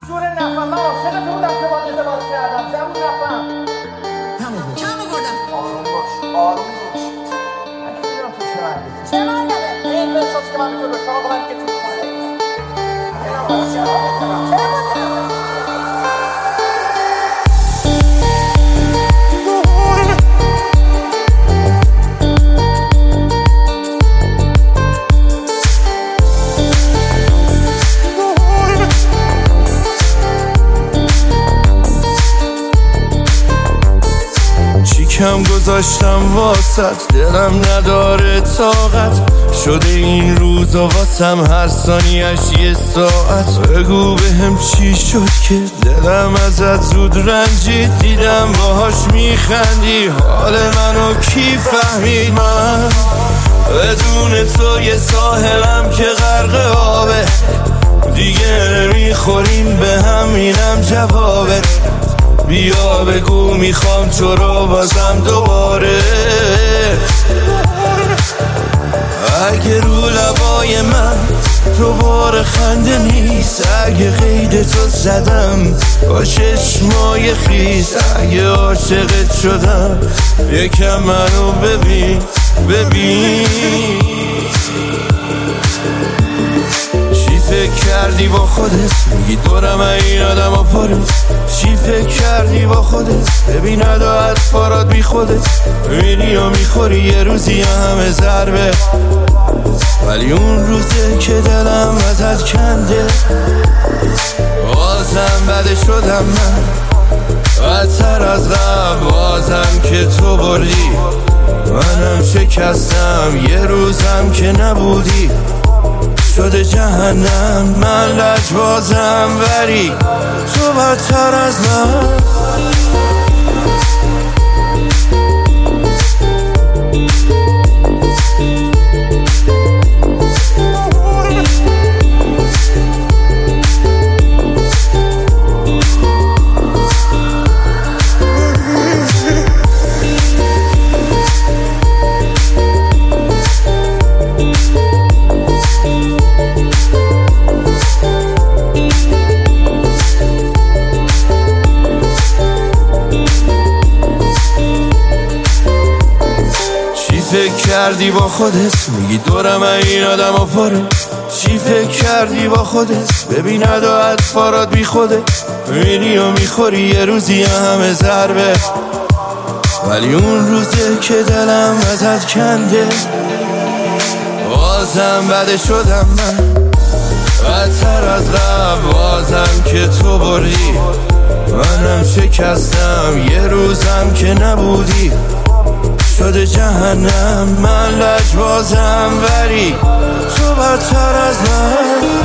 جور نفهم من عاشق تو بودم که باید ازدواج کردم زبون نفهم کم آوردم آروم باش من که میدونم تو چه مردی چه مردمه؟ این احساس که من میتونم بشتم آقا من که تو کنه اینم باید چرا کم گذاشتم واسط دلم نداره طاقت شده این روزا واسم هر ثانیه‌اش یه ساعت بگو بهم چی شد که دلم ازت زود رنجید دیدم باهاش میخندی حال منو کی فهمید من بدون تو یه ساحلم که غرق آبه دیگه نمیخوریم به هم اینم جوابت بیا بگو میخوام تو رو بازم دوباره اگه رو لبای من دوباره خنده نیست اگه قید تو زدم با چشمای خیس اگه عاشقت شدم یکم منو ببین چی فکر کردی با خودت میگی دورم این آدم ها پاره چی فکر کردی با خودت ببین ادا اطفارات بی خودت میری و میخوری یه روزی همه ضربه ولی اون روزه که دلم ازت کنده بازم بده شدم من بدتر از قبل بازم که تو بردی منم شکستم یه روزم که نبودی شده جهنم من لجبازم ولی تو بدتر از من فکر کردی با خودت میگی دورم این آدم ها پاره چی فکر کردی با خودت ببین ادا اطفارات بی خودت میری و میخوری یه روزی همه ضربه ولی اون روزه که دلم ازت کنده بازم بده شدم من بدتر از قبل بازم که تو بردی منم شکستم یه روزم که نبودی شده جهنم من لجبازم ولی تو بدتر از من